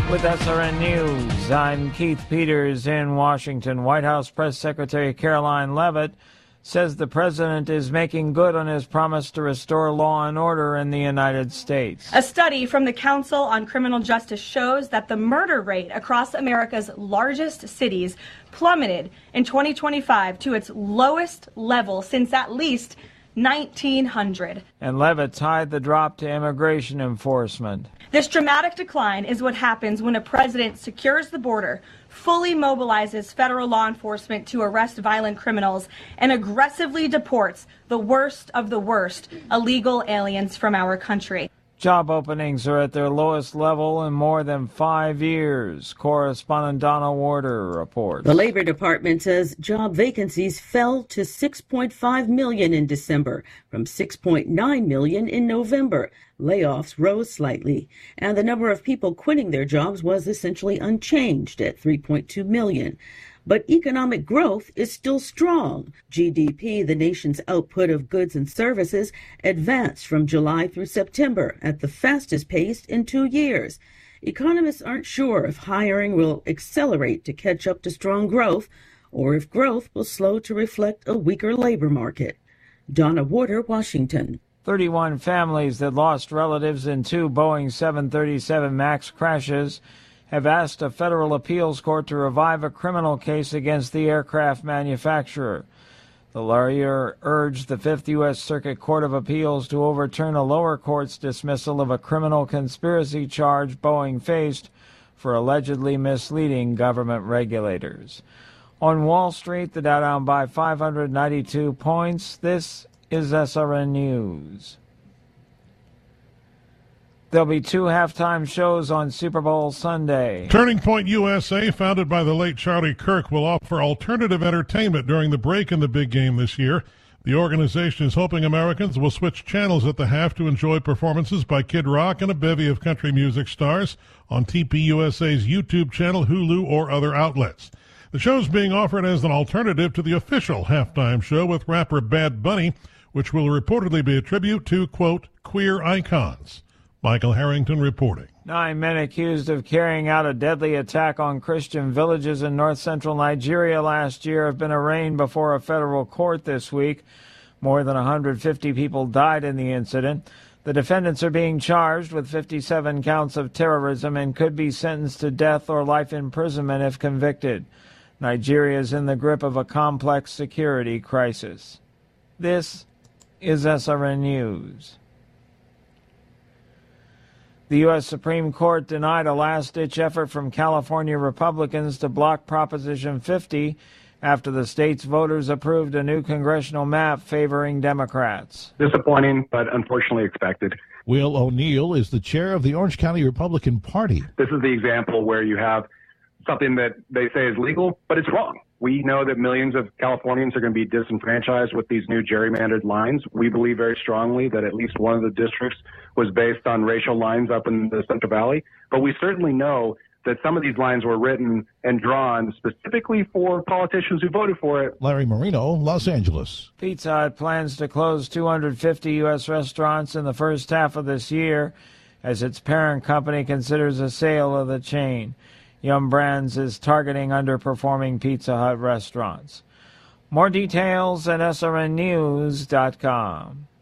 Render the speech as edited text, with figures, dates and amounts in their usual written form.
With SRN News, I'm Keith Peters in Washington. White House Press Secretary Karoline Leavitt says the president is making good on his promise to restore law and order in the United States. A study from the Council on Criminal Justice shows that the murder rate across America's largest cities plummeted in 2025 to its lowest level since at least 1900. And Leavitt tied the drop to immigration enforcement. This dramatic decline is what happens when a president secures the border, fully mobilizes federal law enforcement to arrest violent criminals, and aggressively deports the worst of the worst illegal aliens from our country. Job openings are at their lowest level in more than 5 years. Correspondent Donna Warder reports. The Labor Department says job vacancies fell to 6.5 million in December from 6.9 million in November. Layoffs rose slightly, and the number of people quitting their jobs was essentially unchanged at 3.2 million. But economic growth is still strong. GDP, the nation's output of goods and services, advanced from July through September at the fastest pace in 2 years. Economists aren't sure if hiring will accelerate to catch up to strong growth or if growth will slow to reflect a weaker labor market. Donna Warder, Washington. 31 families that lost relatives in 2 Boeing 737 MAX crashes have asked a federal appeals court to revive a criminal case against the aircraft manufacturer. The lawyer urged the Fifth U.S. Circuit Court of Appeals to overturn a lower court's dismissal of a criminal conspiracy charge Boeing faced for allegedly misleading government regulators. On Wall Street, the Dow down by 592 points. This is SRN News. There'll be 2 halftime shows on Super Bowl Sunday. Turning Point USA, founded by the late Charlie Kirk, will offer alternative entertainment during the break in the big game this year. The organization is hoping Americans will switch channels at the half to enjoy performances by Kid Rock and a bevy of country music stars on TPUSA's YouTube channel, Hulu, or other outlets. The show is being offered as an alternative to the official halftime show with rapper Bad Bunny, which will reportedly be a tribute to, quote, queer icons. Michael Harrington reporting. 9 men accused of carrying out a deadly attack on Christian villages in north-central Nigeria last year have been arraigned before a federal court this week. More than 150 people died in the incident. The defendants are being charged with 57 counts of terrorism and could be sentenced to death or life imprisonment if convicted. Nigeria is in the grip of a complex security crisis. This is SRN News. The U.S. Supreme Court denied a last-ditch effort from California Republicans to block Proposition 50 after the state's voters approved a new congressional map favoring Democrats. Disappointing, but unfortunately expected. Will O'Neill is the chair of the Orange County Republican Party. This is the example where you have something that they say is legal, but it's wrong. We know that millions of Californians are going to be disenfranchised with these new gerrymandered lines. We believe very strongly that at least one of the districts was based on racial lines up in the Central Valley. But we certainly know that some of these lines were written and drawn specifically for politicians who voted for it. Larry Marino, Los Angeles. Pizza Hut plans to close 250 U.S. restaurants in the first half of this year as its parent company considers a sale of the chain. Yum Brands is targeting underperforming Pizza Hut restaurants. More details at srnnews.com.